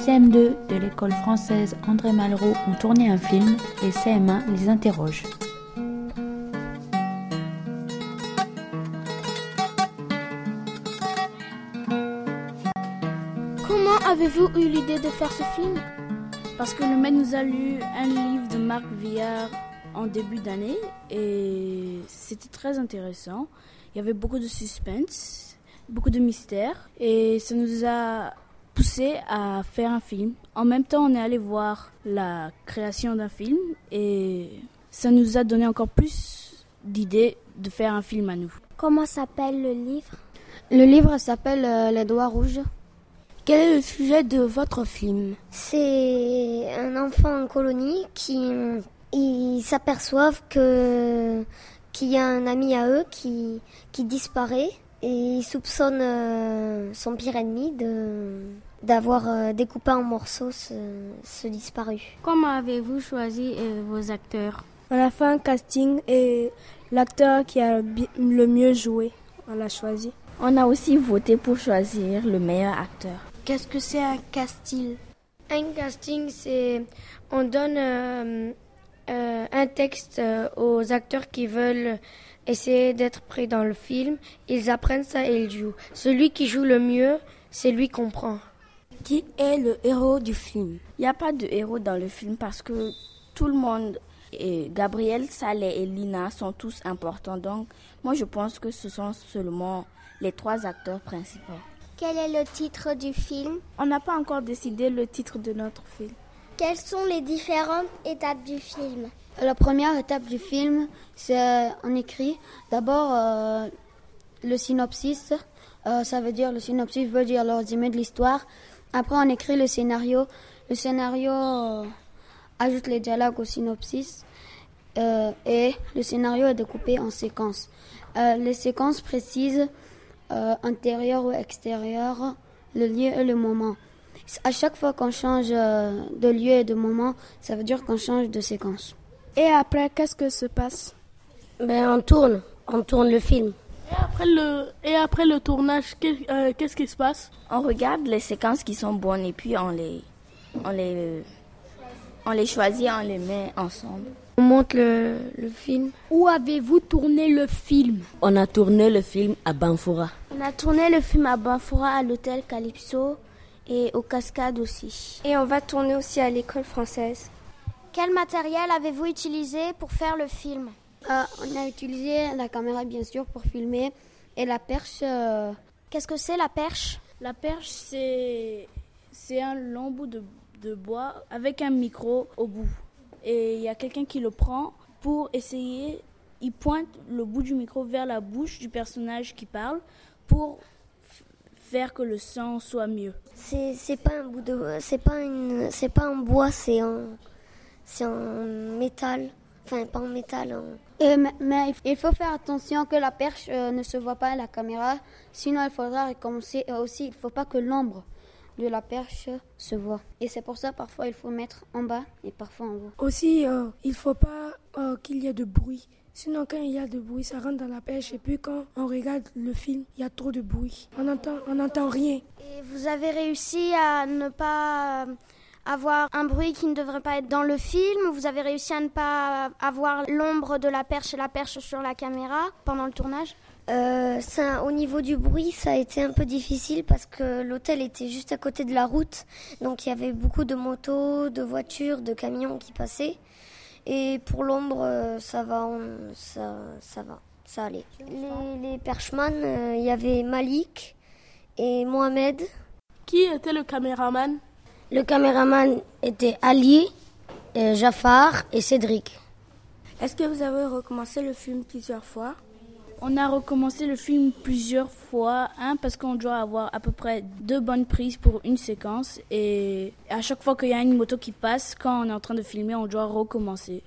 CM2 de l'école française André Malraux ont tourné un film et CM1 les interroge. Comment avez-vous eu l'idée de faire ce film ? Parce que le maître nous a lu un livre de Marc Villard en début d'année et c'était très intéressant. Il y avait beaucoup de suspense, beaucoup de mystère et ça nous a poussé à faire un film. En même temps, on est allé voir la création d'un film et ça nous a donné encore plus d'idées de faire un film à nous. Comment s'appelle le livre ? Le livre s'appelle Les Doigts Rouges. Quel est le sujet de votre film ? C'est un enfant en colonie ils s'aperçoivent qu'il y a un ami à eux qui disparaît et ils soupçonnent son pire ennemi d'avoir découpé en morceaux ce disparu. Comment avez-vous choisi vos acteurs ? On a fait un casting et l'acteur qui a le mieux joué, on l'a choisi. On a aussi voté pour choisir le meilleur acteur. Qu'est-ce que c'est un casting ? Un casting, c'est on donne un texte aux acteurs qui veulent essayer d'être prêts dans le film. Ils apprennent ça et ils jouent. Celui qui joue le mieux, c'est lui qu'on prend. Qui est le héros du film ? Il n'y a pas de héros dans le film parce que tout le monde, Gabriel, Saleh et Lina sont tous importants. Donc moi je pense que ce sont seulement les 3 acteurs principaux. Quel est le titre du film ? On n'a pas encore décidé le titre de notre film. Quelles sont les différentes étapes du film ? La première étape du film, c'est on écrit d'abord le synopsis. Le synopsis veut dire le résumé de l'histoire. Après, on écrit le scénario. Le scénario ajoute les dialogues au synopsis. Et le scénario est découpé en séquences. Les séquences précisent intérieur ou extérieur, le lieu et le moment. À chaque fois qu'on change de lieu et de moment, ça veut dire qu'on change de séquence. Et après, qu'est-ce que se passe ? On tourne le film. Et après le tournage, qu'est-ce qui se passe ? On regarde les séquences qui sont bonnes et puis on les choisit, on les met ensemble. On monte le film. Où avez-vous tourné le film ? On a tourné le film à Banfora. On a tourné le film à Banfora, à l'hôtel Calypso et aux Cascades aussi. Et on va tourner aussi à l'école française. Quel matériel avez-vous utilisé pour faire le film ? On a utilisé la caméra bien sûr pour filmer et la perche. Qu'est-ce que c'est la perche ? La perche c'est un long bout de bois avec un micro au bout. Et il y a quelqu'un qui le prend pour essayer, il pointe le bout du micro vers la bouche du personnage qui parle pour faire que le son soit mieux. C'est pas un bout de c'est pas en bois, c'est en métal. Enfin, pas en métal. Mais il faut faire attention que la perche ne se voit pas à la caméra, sinon il faudra recommencer. Et aussi, il ne faut pas que l'ombre de la perche se voit. Et c'est pour ça, parfois, il faut mettre en bas et parfois en haut. Aussi, il ne faut pas qu'il y ait de bruit. Sinon, quand il y a de bruit, ça rentre dans la perche. Et puis, quand on regarde le film, il y a trop de bruit. On n'entend rien. Et vous avez réussi à ne pas avoir un bruit qui ne devrait pas être dans le film ? Vous avez réussi à ne pas avoir l'ombre de la perche et la perche sur la caméra pendant le tournage ? Au niveau du bruit, ça a été un peu difficile parce que l'hôtel était juste à côté de la route. Donc il y avait beaucoup de motos, de voitures, de camions qui passaient. Et pour l'ombre, ça allait. Les perchemans, il y avait Malik et Mohamed. Qui était le caméraman ? Le caméraman était Ali, Jafar et Cédric. Est-ce que vous avez recommencé le film plusieurs fois ? On a recommencé le film plusieurs fois, parce qu'on doit avoir à peu près 2 bonnes prises pour une séquence. Et à chaque fois qu'il y a une moto qui passe, quand on est en train de filmer, on doit recommencer.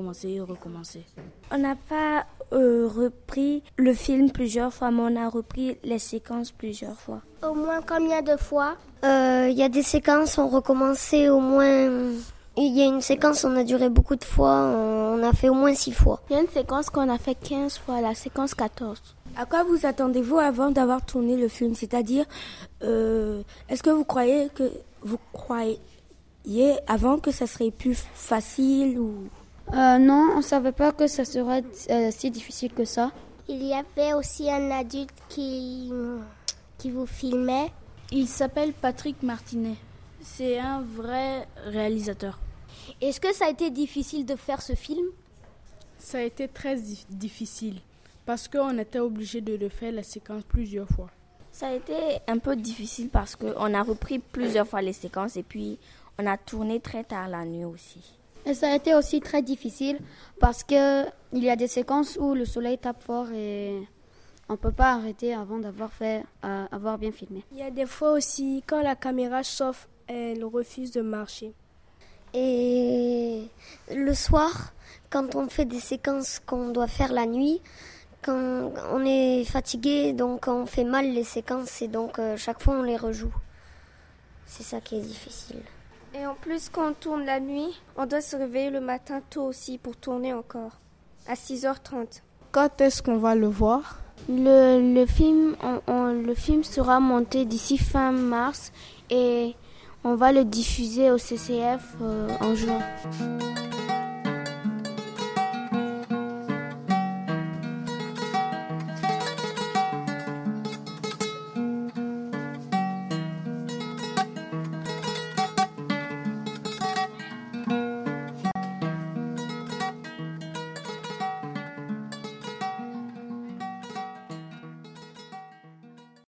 On n'a pas repris le film plusieurs fois, mais on a repris les séquences plusieurs fois. Au moins combien de fois ? Il y a des séquences, on recommençait au moins... Il y a une séquence, on a duré beaucoup de fois, on a fait au moins 6 fois. Il y a une séquence qu'on a fait 15 fois, la séquence 14. À quoi vous attendez-vous avant d'avoir tourné le film ? C'est-à-dire, est-ce que vous croyez que Vous croyez avant que ça serait plus facile ou... Non, on ne savait pas que ça serait si difficile que ça. Il y avait aussi un adulte qui vous filmait. Il s'appelle Patrick Martinet. C'est un vrai réalisateur. Est-ce que ça a été difficile de faire ce film? Ça a été très difficile parce qu'on était obligé de refaire la séquence plusieurs fois. Ça a été un peu difficile parce qu'on a repris plusieurs fois les séquences et puis on a tourné très tard la nuit aussi. Et ça a été aussi très difficile parce qu'il y a des séquences où le soleil tape fort et on ne peut pas arrêter avant avoir bien filmé. Il y a des fois aussi, quand la caméra chauffe, elle refuse de marcher. Et le soir, quand on fait des séquences qu'on doit faire la nuit, quand on est fatigué, donc on fait mal les séquences et donc chaque fois on les rejoue. C'est ça qui est difficile. Et en plus, quand on tourne la nuit, on doit se réveiller le matin tôt aussi pour tourner encore, à 6h30. Quand est-ce qu'on va le voir? Le film sera monté d'ici fin mars et on va le diffuser au CCF en juin.